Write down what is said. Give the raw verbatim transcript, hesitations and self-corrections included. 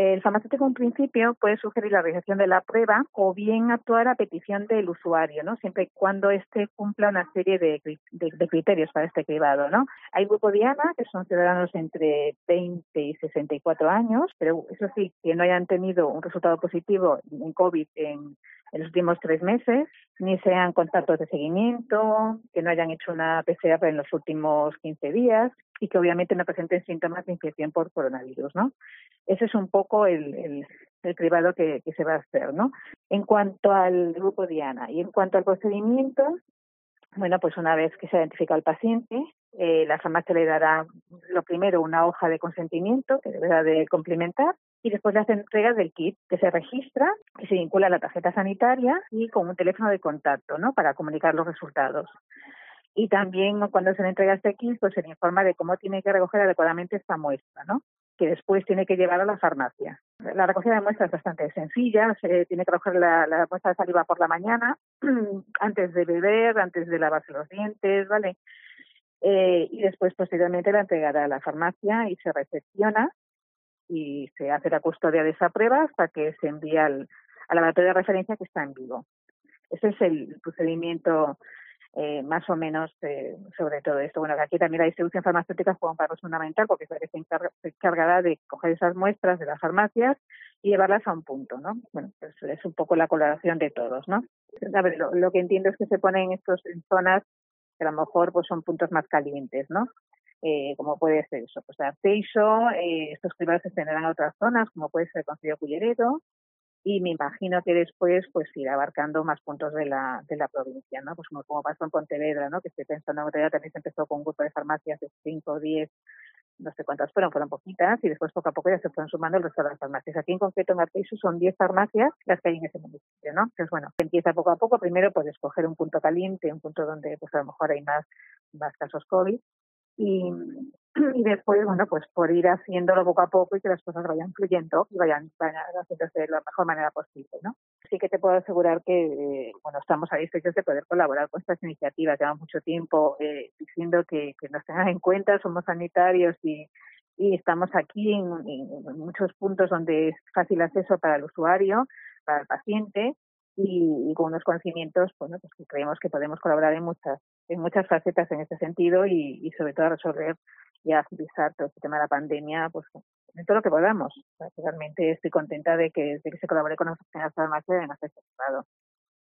El farmacéutico en principio puede sugerir la realización de la prueba o bien actuar a petición del usuario, ¿no? Siempre y cuando éste cumpla una serie de, de, de criterios para este cribado, ¿no? Hay grupo Diana, que son ciudadanos entre veinte y sesenta y cuatro años, pero eso sí, que no hayan tenido un resultado positivo en COVID en, en los últimos tres meses, ni sean contactos de seguimiento, que no hayan hecho una P C R en los últimos quince días y que obviamente no presenten síntomas de infección por coronavirus, ¿no? Ese es un poco el, el, el cribado que, que se va a hacer, ¿no? En cuanto al grupo Diana y en cuanto al procedimiento, bueno, pues una vez que se identifica al paciente, eh, la farmacia le dará lo primero una hoja de consentimiento que deberá de complementar y después le hace entrega del kit que se registra, que se vincula a la tarjeta sanitaria y con un teléfono de contacto, ¿no? Para comunicar los resultados. Y también cuando se le entrega este kit, pues se le informa de cómo tiene que recoger adecuadamente esta muestra, ¿no? Que después tiene que llevar a la farmacia. La recogida de muestras es bastante sencilla, se tiene que recoger la, la muestra de saliva por la mañana, antes de beber, antes de lavarse los dientes, ¿vale? Eh, y después, posteriormente, la entregará a la farmacia y se recepciona y se hace la custodia de esa prueba hasta que se envía al, al laboratorio de referencia que está en Vigo. Ese es el procedimiento Eh, más o menos eh, sobre todo esto. Bueno, que aquí también la distribución farmacéutica juega un papel fundamental porque es la que se, encarga, se encargará de coger esas muestras de las farmacias y llevarlas a un punto, ¿no? Bueno, pues es un poco la colaboración de todos, ¿no? A ver, lo, lo que entiendo es que se ponen estos en zonas que a lo mejor pues son puntos más calientes, ¿no? Eh, como puede ser eso, pues Arteixo, eh, estos cribados se extenderán a otras zonas, como puede ser el Concello Culleredo, y me imagino que después pues irá abarcando más puntos de la de la provincia, ¿no? Pues como, como pasó en Pontevedra, ¿no? Que estoy pensando en Pontevedra también se empezó con un grupo de farmacias de cinco o diez, no sé cuántas fueron, fueron poquitas, y después poco a poco ya se fueron sumando el resto de las farmacias. Aquí en concreto en Arteixo son diez farmacias las que hay en ese municipio, ¿no? Entonces, bueno, empieza poco a poco. Primero pues escoger un punto caliente, un punto donde pues a lo mejor hay más, más casos COVID, y, y después, bueno, pues por ir haciéndolo poco a poco y que las cosas vayan fluyendo y vayan, vayan haciéndose de la mejor manera posible, ¿no? Sí que te puedo asegurar que, eh, bueno, estamos a disposición de poder colaborar con estas iniciativas. Llevamos mucho tiempo eh, diciendo que, que nos tengan en cuenta, somos sanitarios y, y estamos aquí en, en muchos puntos donde es fácil acceso para el usuario, para el paciente, y, y con unos conocimientos, bueno, pues que creemos que podemos colaborar en muchas en muchas facetas en este sentido y, y sobre todo resolver y agilizar todo este tema de la pandemia, pues en todo lo que podamos. O sea, realmente estoy contenta de que, de que se colabore con las farmacias en este lado.